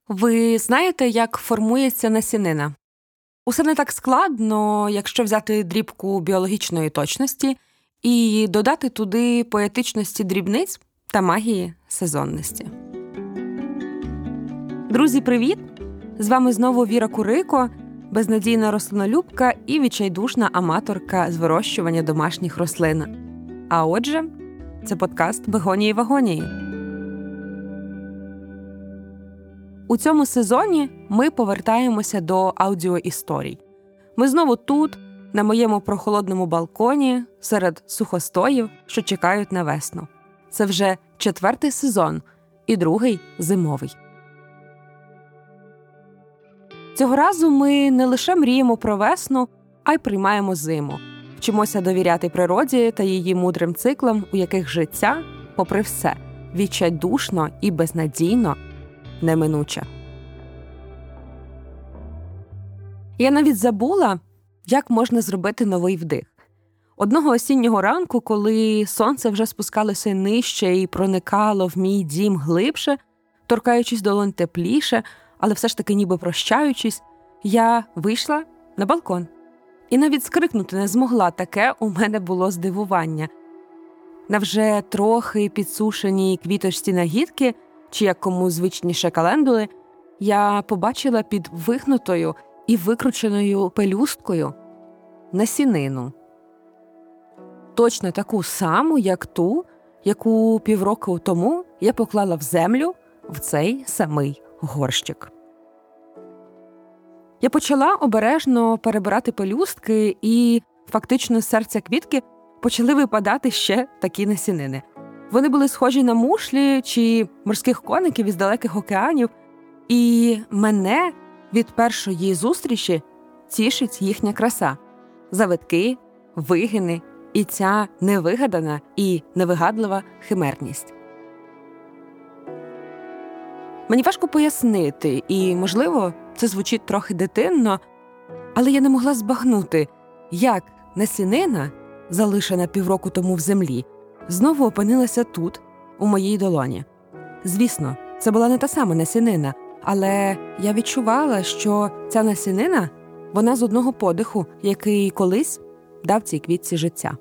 Ви знаєте, як формується насінина? Усе не так складно, якщо взяти дрібку біологічної точності і додати туди поетичності дрібниць та магії сезонності. Друзі, привіт! З вами знову Віра Курико, безнадійна рослинолюбка і відчайдушна аматорка з вирощування домашніх рослин. А отже, це подкаст «Бегонії-вагонії». У цьому сезоні ми повертаємося до аудіоісторій. Ми знову тут, на моєму прохолодному балконі, серед сухостоїв, що чекають на весну. Це вже 4-й сезон і 2-й зимовий. Цього разу ми не лише мріємо про весну, а й приймаємо зиму. Вчимося довіряти природі та її мудрим циклам, у яких життя, попри все, відчайдушно і безнадійно неминуче. Я навіть забула, як можна зробити новий вдих. Одного осіннього ранку, коли сонце вже спускалося нижче і проникало в мій дім глибше, торкаючись долонь тепліше, але все ж таки ніби прощаючись, я вийшла на балкон. І навіть скрикнути не змогла, таке у мене було здивування. На вже трохи підсушеній квіточці нагідки, чи як кому звичніше календули, я побачила під вигнутою і викрученою пелюсткою насінину. Точно таку саму, як ту, яку півроку тому я поклала в землю в цей самий горщик. Я почала обережно перебирати пелюстки, і фактично з серця квітки почали випадати ще такі насінини. Вони були схожі на мушлі чи морських коників із далеких океанів, і мене від першої зустрічі тішить їхня краса. Завитки, вигини і ця невигадана і невигадлива химерність. Мені важко пояснити, і, можливо, це звучить трохи дитинно, але я не могла збагнути, як насінина, залишена півроку тому в землі, знову опинилася тут, у моїй долоні. Звісно, це була не та сама насінина, але я відчувала, що ця насінина, вона з одного подиху, який колись дав цій квітці життя.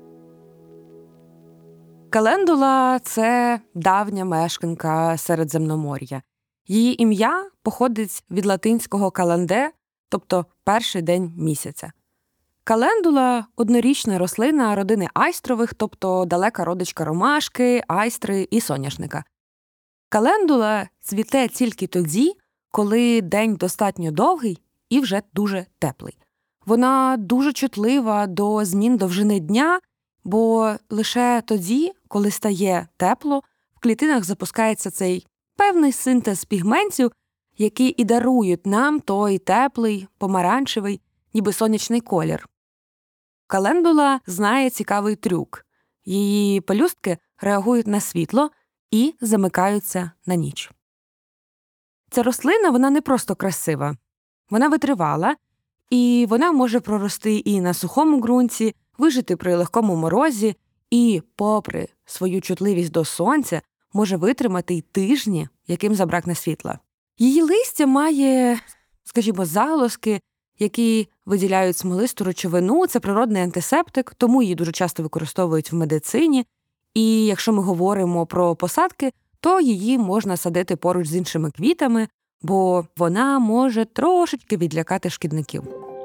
Календула – це давня мешканка Середземномор'я. Її ім'я походить від латинського «календе», тобто перший день місяця. Календула – однорічна рослина родини айстрових, тобто далека родичка ромашки, айстри і соняшника. Календула цвіте тільки тоді, коли день достатньо довгий і вже дуже теплий. Вона дуже чутлива до змін довжини дня, бо лише тоді, коли стає тепло, в клітинах запускається цей певний синтез пігментів, які і дарують нам той теплий, помаранчевий, ніби сонячний колір. Календула знає цікавий трюк. Її пелюстки реагують на світло і замикаються на ніч. Ця рослина, вона не просто красива. Вона витривала, і вона може прорости і на сухому ґрунті, вижити при легкому морозі, і, попри свою чутливість до сонця, може витримати й тижні, яким забракне світла. Її листя має, скажімо, залозки, які виділяють смолисту речовину, це природний антисептик, тому її дуже часто використовують в медицині. І якщо ми говоримо про посадки, то її можна садити поруч з іншими квітами, бо вона може трошечки відлякати шкідників.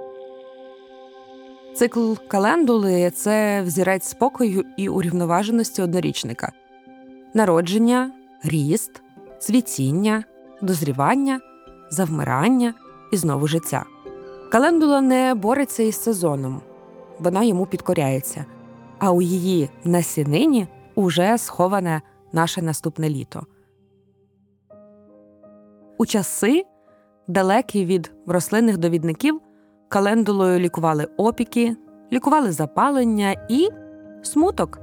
Цикл календули – це взірець спокою і урівноваженості однорічника. Народження, ріст, цвітіння, дозрівання, завмирання і знову життя. Календула не бореться із сезоном, вона йому підкоряється, а у її насінині уже сховане наше наступне літо. У часи, далекі від рослинних довідників, календулою лікували опіки, лікували запалення і смуток.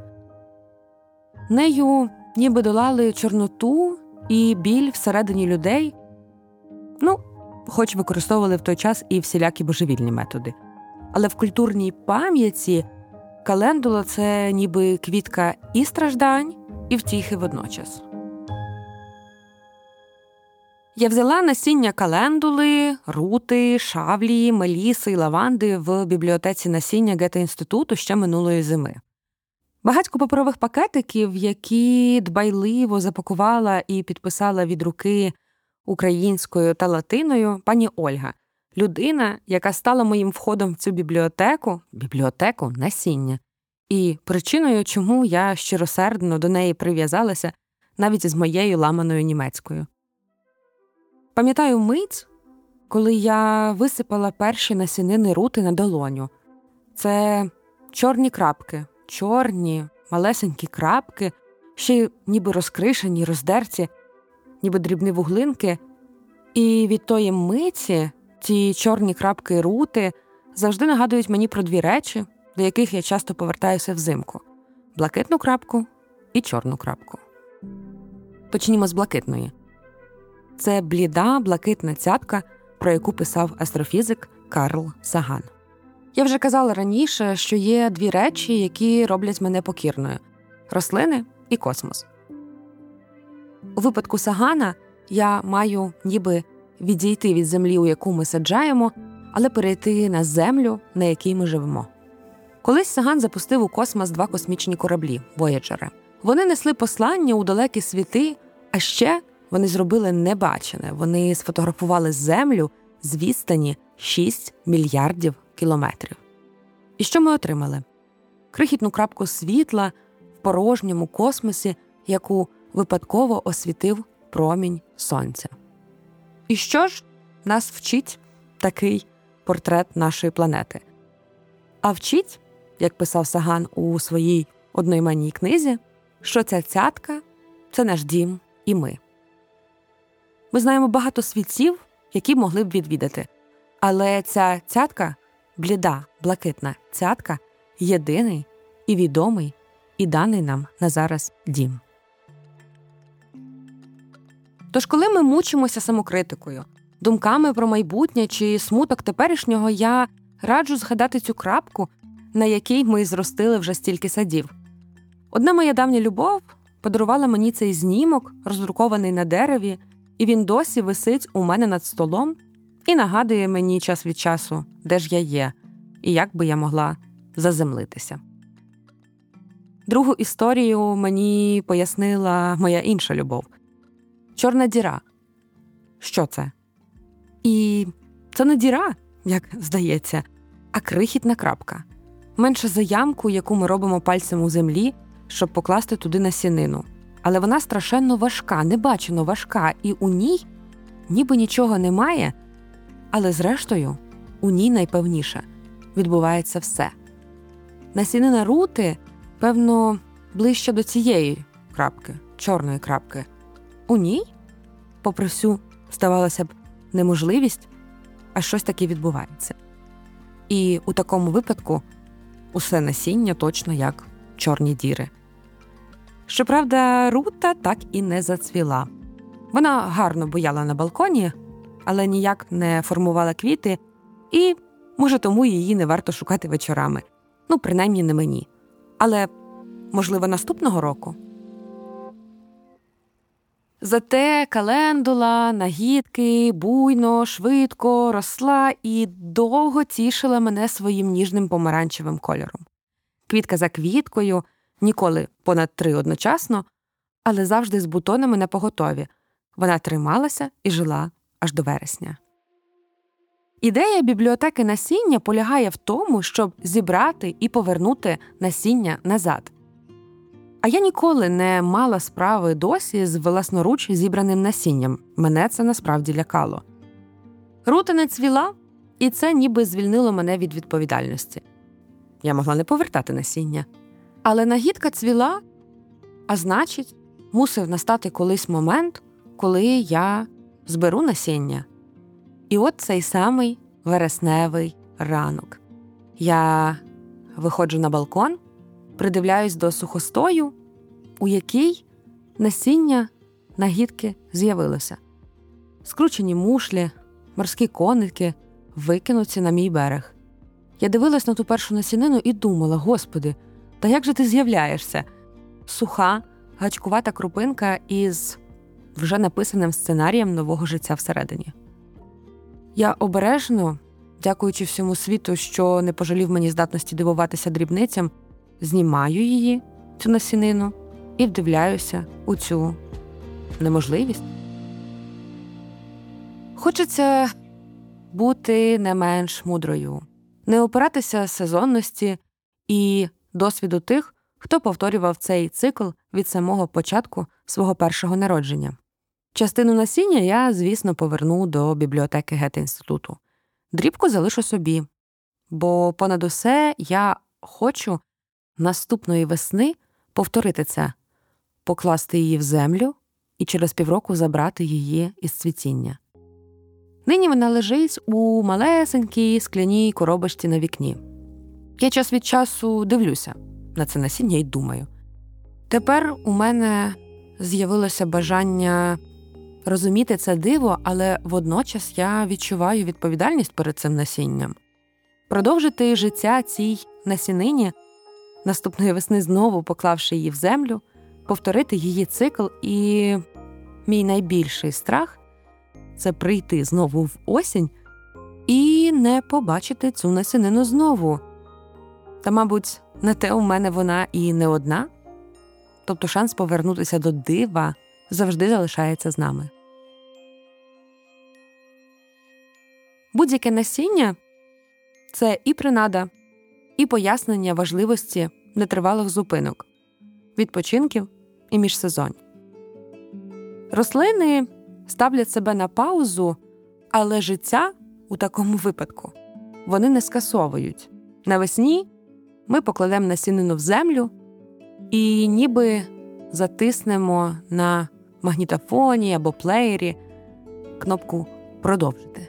Нею ніби долали чорноту і біль всередині людей, хоч використовували в той час і всілякі божевільні методи. Але в культурній пам'яті календула – це ніби квітка і страждань, і втіхи водночас. Я взяла насіння календули, рути, шавлії, меліси і лаванди в бібліотеці насіння Гете-інституту ще минулої зими. Багатько паперових пакетиків, які дбайливо запакувала і підписала від руки українською та латиною пані Ольга. Людина, яка стала моїм входом в цю бібліотеку насіння. І причиною, чому я щиросердно до неї прив'язалася навіть з моєю ламаною німецькою. Пам'ятаю мить, коли я висипала перші насінини рути на долоню. Це чорні крапки, чорні, малесенькі крапки, ще й ніби розкришені, роздерті, ніби дрібні вуглинки. І від тої миті ті чорні крапки рути завжди нагадують мені про дві речі, до яких я часто повертаюся взимку. Блакитну крапку і чорну крапку. Почнімо з блакитної. Це бліда, блакитна цятка, про яку писав астрофізик Карл Саган. Я вже казала раніше, що є дві речі, які роблять мене покірною – рослини і космос. У випадку Сагана я маю ніби відійти від землі, у яку ми саджаємо, але перейти на землю, на якій ми живемо. Колись Саган запустив у космос 2 космічні кораблі – «Вояджери». Вони несли послання у далекі світи, а ще вони зробили небачене. Вони сфотографували Землю з відстані 6 мільярдів кілометрів. І що ми отримали? Крихітну крапку світла в порожньому космосі, яку випадково освітив промінь сонця. І що ж нас вчить такий портрет нашої планети? А вчить, як писав Саган у своїй одноіменній книзі, що ця цятка – це наш дім і ми. Ми знаємо багато світів, які могли б відвідати. Але ця цятка, бліда, блакитна цятка, єдиний і відомий, і даний нам на зараз дім. Тож, коли ми мучимося самокритикою, думками про майбутнє чи смуток теперішнього, я раджу згадати цю крапку, на якій ми зростили вже стільки садів. Одна моя давня любов подарувала мені цей знімок, роздрукований на дереві, і він досі висить у мене над столом і нагадує мені час від часу, де ж я є, і як би я могла заземлитися. Другу історію мені пояснила моя інша любов. Чорна діра. Що це? І це не діра, як здається, а крихітна крапка. Менше за ямку, яку ми робимо пальцем у землі, щоб покласти туди насінину. Але вона страшенно важка, небачено важка, і у ній ніби нічого немає, але зрештою у ній найпевніше відбувається все. Насінина рути, певно, ближче до цієї крапки, чорної крапки. У ній, попри всю, здавалося б, неможливість, а щось таке відбувається. І у такому випадку усе насіння точно як чорні діри. Щоправда, рута так і не зацвіла. Вона гарно буяла на балконі, але ніяк не формувала квіти, і, може, тому її не варто шукати вечорами. Ну, принаймні, не мені. Але, можливо, наступного року? Зате календула, нагідки, буйно, швидко росла і довго тішила мене своїм ніжним помаранчевим кольором. Квітка за квіткою, ніколи понад 3 одночасно, але завжди з бутонами напоготові. Вона трималася і жила аж до вересня. Ідея бібліотеки насіння полягає в тому, щоб зібрати і повернути насіння назад. А я ніколи не мала справи досі з власноруч зібраним насінням. Мене це насправді лякало. Рута не цвіла, і це ніби звільнило мене від відповідальності. Я могла не повертати насіння. Але нагідка цвіла, а значить, мусив настати колись момент, коли я зберу насіння. І от цей самий вересневий ранок. Я виходжу на балкон, придивляюсь до сухостою, у якій насіння нагідки з'явилося. Скручені мушлі, морські коники викинуті на мій берег. Я дивилась на ту першу насінину і думала: Господи, та як же ти з'являєшся? Суха, гачкувата крупинка із вже написаним сценарієм нового життя всередині. Я обережно, дякуючи всьому світу, що не пожалів мені здатності дивуватися дрібницям, знімаю її, цю насінину, і вдивляюся у цю неможливість. Хочеться бути не менш мудрою, не опиратися сезонності і досвіду тих, хто повторював цей цикл від самого початку свого першого народження. Частину насіння я, звісно, поверну до бібліотеки Гете-інституту. Дрібку залишу собі, бо понад усе я хочу наступної весни повторити це, покласти її в землю і через півроку забрати її із цвітіння. Нині вона лежить у малесенькій скляній коробочці на вікні. Я час від часу дивлюся на це насіння і думаю. Тепер у мене з'явилося бажання розуміти це диво, але водночас я відчуваю відповідальність перед цим насінням. Продовжити життя цій насінині, наступної весни знову поклавши її в землю, повторити її цикл, і мій найбільший страх – це прийти знову в осінь і не побачити цю насінину знову. Та, мабуть, на те у мене вона і не одна. Тобто шанс повернутися до дива завжди залишається з нами. Будь-яке насіння – це і принада, і пояснення важливості нетривалих зупинок, відпочинків і міжсезонь. Рослини ставлять себе на паузу, але життя у такому випадку вони не скасовують. Навесні ми покладемо насінину в землю і ніби затиснемо на магнітофоні або плеєрі кнопку «Продовжити».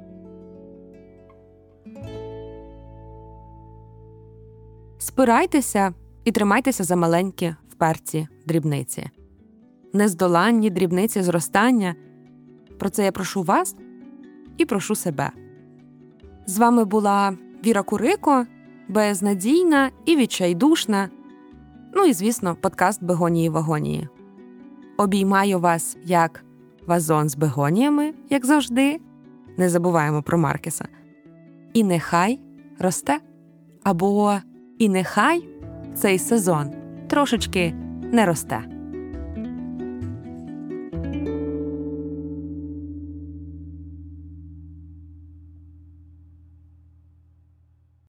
Спирайтеся і тримайтеся за маленькі, вперті дрібниці. Нездоланні дрібниці зростання. Про це я прошу вас і прошу себе. З вами була Віра Курико, безнадійна і відчайдушна. Ну і, звісно, подкаст «Бегонії-вагонії». Обіймаю вас як вазон з бегоніями, як завжди. Не забуваємо про Маркеса. І нехай росте. Або і нехай цей сезон трошечки не росте.